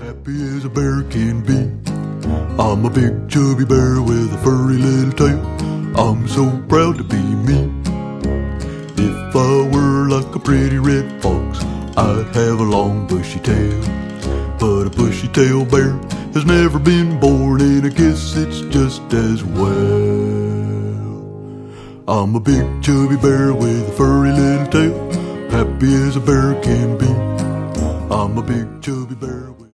happy as a bear can be. I'm a big chubby bear with a furry little tail. I'm so proud to be me. If I were like a pretty red fox, I'd have a long bushy tail. But a bushy tail bear has never been born, and I guess it's just as well. I'm a big chubby bear with a furry little tail, happy as a bear can be. I'm a big chubby bear with